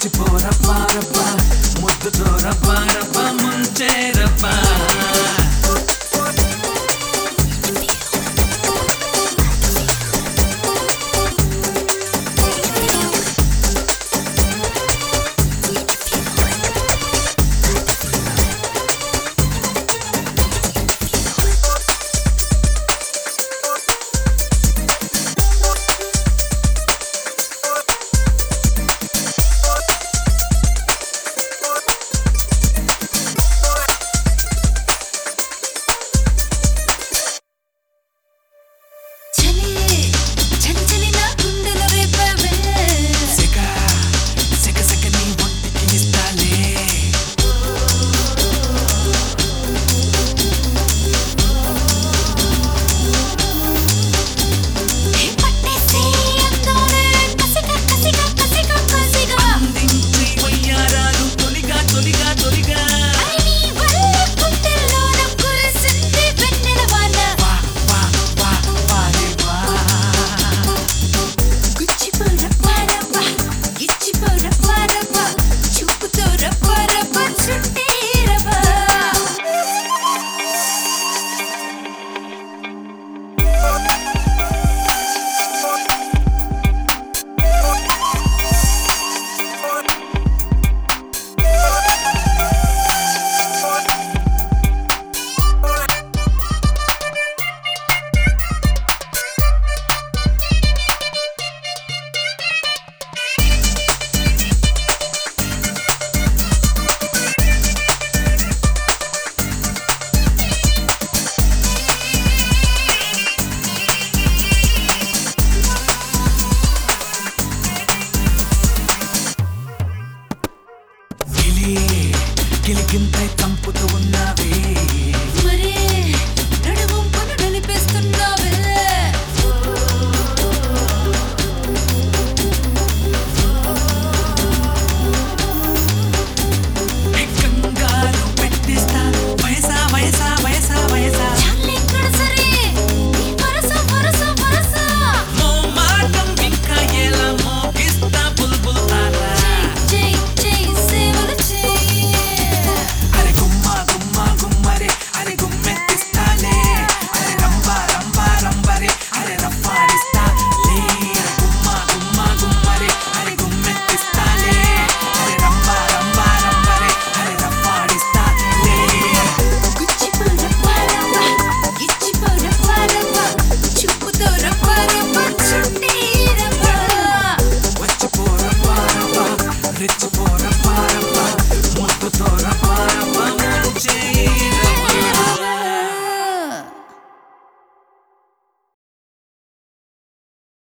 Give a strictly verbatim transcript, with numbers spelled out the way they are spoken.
వచ్చిపోర పారప్ప ముద్దుతో రప్ప రప్ప ముంచే రప్ప గిలిగింతై చంపుతూ ఉన్నావే మరే నడువంపును నలిపేస్తున్నావే కంగారు పెట్టిస్తా వయసా వయసా వయసా వయసా చాలెక్కడ సరే నీ వరస వరస వరస మో మాటం ఇంకా ఎలా మోగిస్తా బుల్బుల్ తారా జై జై సేవలు చేయి అరే గుమ్మ గుమ్మ గుమ్మరే అరే గుమ్మెత్తిస్తాలే అరే రంబ రంబ రంబరే అరే రఫాడిస్తా లే గుమ్మ గుమ్మ గుమ్మరే అరే గుమ్మెత్తిస్తాలే అరే రంబ రంబ రంబరే అరే రఫాడిస్తా లే గుచ్చిపోర పారవ గిచ్చిపోర పారవ చూపుతో రపారవ చుట్టేరవ వచ్చిపోర పారవ రెచ్చిపోర